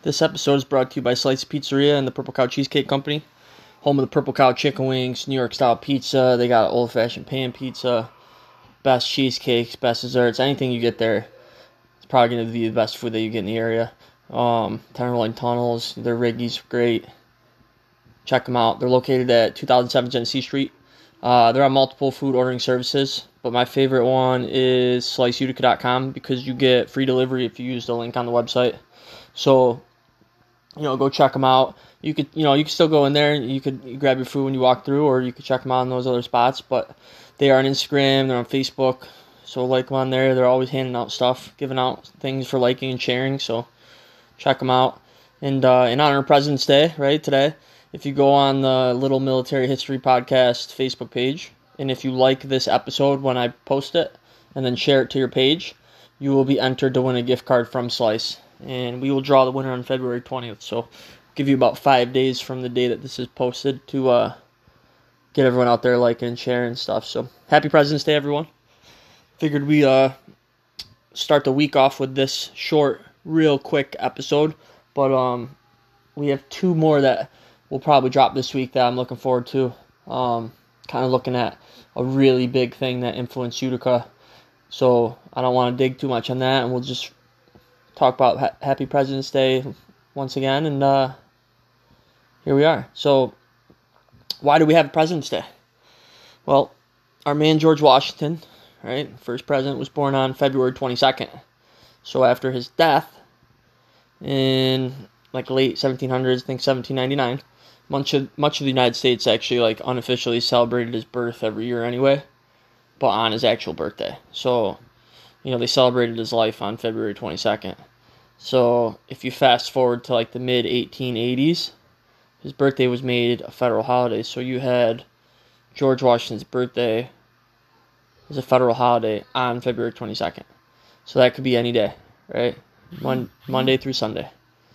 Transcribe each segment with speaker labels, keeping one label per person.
Speaker 1: This episode is brought to you by Slice Pizzeria and the Purple Cow Cheesecake Company, home of the Purple Cow chicken wings, New York style pizza. They got old-fashioned pan pizza, best cheesecakes, best desserts, anything you get there. It's probably going to be the best food that you get in the area. Tenderloin Tunnels, their Riggy's great. Check them out. They're located at 2007 Genesee Street. They're on multiple food ordering services, but my favorite one is sliceutica.com because you get free delivery if you use the link on the website. So, go check them out. You could still go in there and you could grab your food when you walk through, or you could check them out in those other spots. But they are on Instagram, they're on Facebook, so like them on there. They're always handing out stuff, giving out things for liking and sharing. So check them out. And in honor of President's Day, right today, if you go on the Little Military History Podcast Facebook page, and if you like this episode when I post it, and then share it to your page, you will be entered to win a gift card from Slice. And we will draw the winner on February 20th. So give you about 5 days from the day that this is posted to get everyone out there liking and sharing and stuff. So happy President's Day, everyone. Figured we start the week off with this short, real quick episode. But we have two more that will probably drop this week that I'm looking forward to. Kind of looking at a really big thing that influenced Utica. So I don't want to dig too much on that, and we'll just talk about Happy President's Day once again, and here we are. So, why do we have President's Day? Well, our man George Washington, right, first president, was born on February 22nd. So after his death in late 1700s, I think 1799, much of the United States actually unofficially celebrated his birth every year anyway, but on his actual birthday. So they celebrated his life on February 22nd. So if you fast forward to the mid-1880s, his birthday was made a federal holiday. So you had George Washington's birthday as a federal holiday on February 22nd. So that could be any day, right? Monday through Sunday.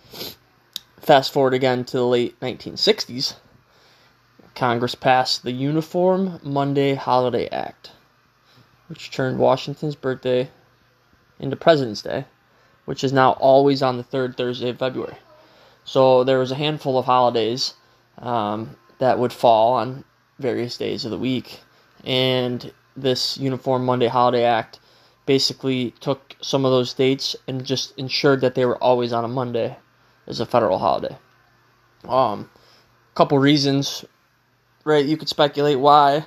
Speaker 1: Fast forward again to the late 1960s, Congress passed the Uniform Monday Holiday Act, which turned Washington's birthday into President's Day, which is now always on the third Thursday of February. So there was a handful of holidays that would fall on various days of the week, and this Uniform Monday Holiday Act basically took some of those dates and just ensured that they were always on a Monday as a federal holiday. Couple reasons, right? You could speculate why.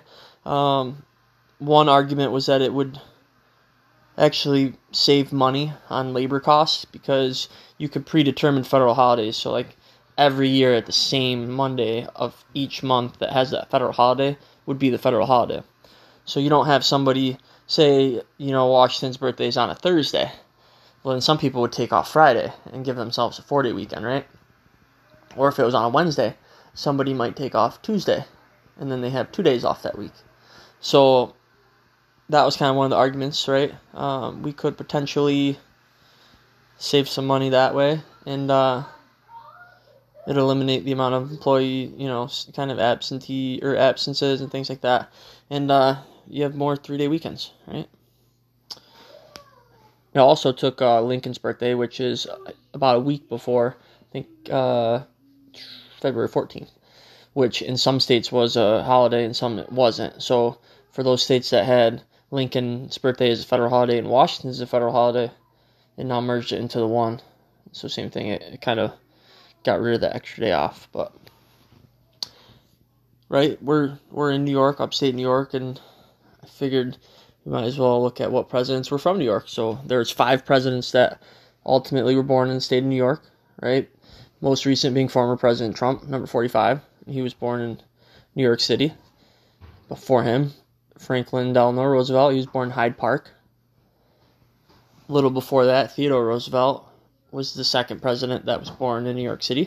Speaker 1: One argument was that it would actually save money on labor costs because you could predetermine federal holidays. So every year at the same Monday of each month that has that federal holiday would be the federal holiday. So you don't have somebody say, Washington's birthday is on a Thursday. Well, then some people would take off Friday and give themselves a 4-day weekend, right? Or if it was on a Wednesday, somebody might take off Tuesday, and then they have 2 days off that week. So that was kind of one of the arguments, right? We could potentially save some money that way, and it'd eliminate the amount of employee, kind of absences and things like that. And you have more 3-day weekends, right? It also took Lincoln's birthday, which is about a week before, I think February 14th, which in some states was a holiday and some it wasn't. So for those states that had Lincoln's birthday as a federal holiday and Washington's a federal holiday, it now merged it into the one. So same thing, it kind of got rid of the extra day off. But right, we're in New York, upstate New York, and I figured we might as well look at what presidents were from New York. So there's 5 presidents that ultimately were born in the state of New York, right? Most recent being former President Trump, number 45. He was born in New York City. Before him, Franklin Delano Roosevelt, he was born in Hyde Park. A little before that, Theodore Roosevelt was the second president that was born in New York City.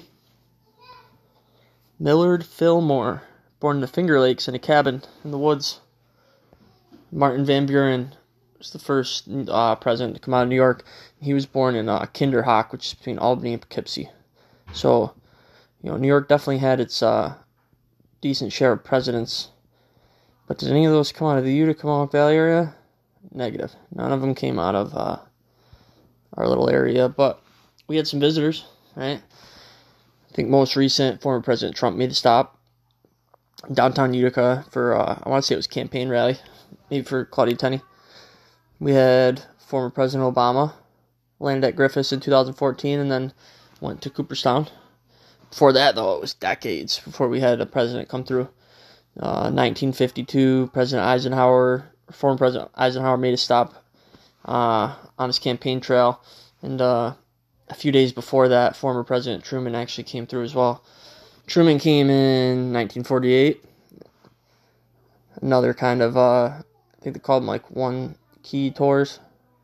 Speaker 1: Millard Fillmore, born in the Finger Lakes in a cabin in the woods. Martin Van Buren was the first president to come out of New York. He was born in Kinderhook, which is between Albany and Poughkeepsie. So, New York definitely had its decent share of presidents. But did any of those come out of the Utica Valley area? Negative. None of them came out of our little area. But we had some visitors. right? I think most recent, former President Trump made a stop downtown Utica for, I want to say it was a campaign rally, maybe for Claudia Tenney. We had former President Obama landed at Griffiths in 2014 and then went to Cooperstown. Before that, though, it was decades before we had a president come through. 1952, former President Eisenhower made a stop on his campaign trail. And a few days before that, former President Truman actually came through as well. Truman came in 1948. Another kind of, I think they called them like one key tours.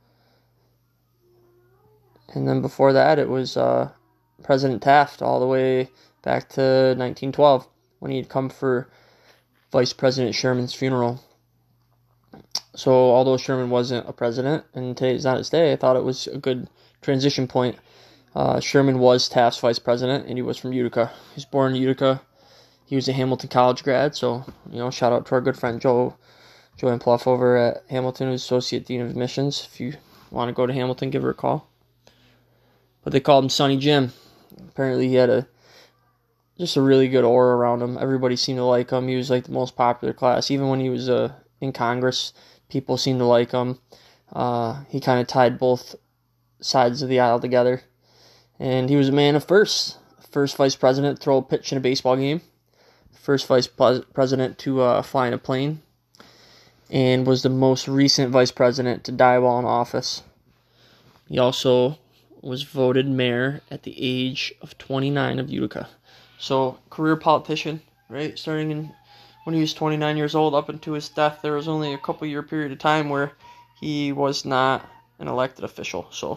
Speaker 1: And then before that, it was President Taft all the way back to 1912 when he'd come for Vice President Sherman's funeral. So although Sherman wasn't a president and today's not his day, I thought it was a good transition point. Sherman was Taft's vice president, and he was from Utica. He was born in Utica. He was a Hamilton College grad, so shout out to our good friend Joanne Pluff over at Hamilton, who's Associate Dean of Admissions. If you want to go to Hamilton, give her a call. But they called him Sonny Jim. Apparently he had just a really good aura around him. Everybody seemed to like him. He was like the most popular class. Even when he was in Congress, people seemed to like him. He kind of tied both sides of the aisle together. And he was a man of firsts. First vice president to throw a pitch in a baseball game. First vice president to fly in a plane. And was the most recent vice president to die while in office. He also was voted mayor at the age of 29 of Utica. So, career politician, right? Starting when he was 29 years old up until his death, there was only a couple-year period of time where he was not an elected official. So,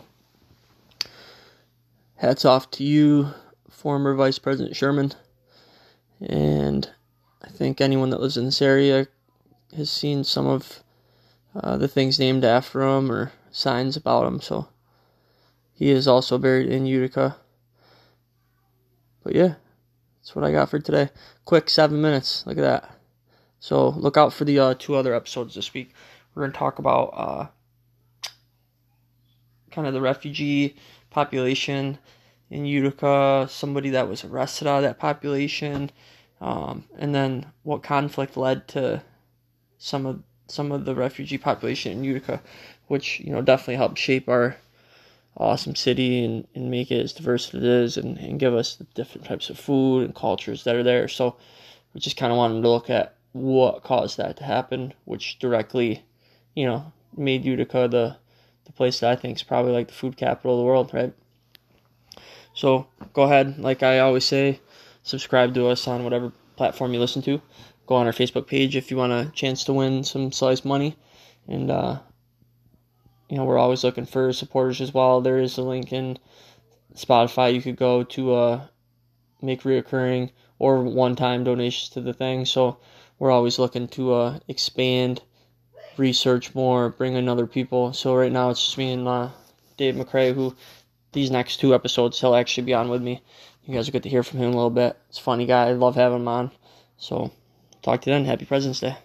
Speaker 1: hats off to you, former Vice President Sherman. And I think anyone that lives in this area has seen some of the things named after him or signs about him. So, he is also buried in Utica. But yeah, that's what I got for today. Quick 7 minutes. Look at that. So look out for the 2 other episodes this week. We're going to talk about kind of the refugee population in Utica, somebody that was arrested out of that population, and then what conflict led to some of the refugee population in Utica, which definitely helped shape our awesome city and make it as diverse as it is and give us the different types of food and cultures that are there. So we just kind of wanted to look at what caused that to happen, which directly, made Utica the place that I think is probably like the food capital of the world, right? So go ahead, like I always say, subscribe to us on whatever platform you listen to. Go on our Facebook page if you want a chance to win some slice money. And, we're always looking for supporters as well. There is a link in Spotify. You could go to make reoccurring or one-time donations to the thing. So we're always looking to expand, research more, bring in other people. So right now it's just me and Dave McCrae, who these next 2 episodes he'll actually be on with me. You guys will get to hear from him a little bit. It's a funny guy. I love having him on. So talk to you then. Happy President's Day.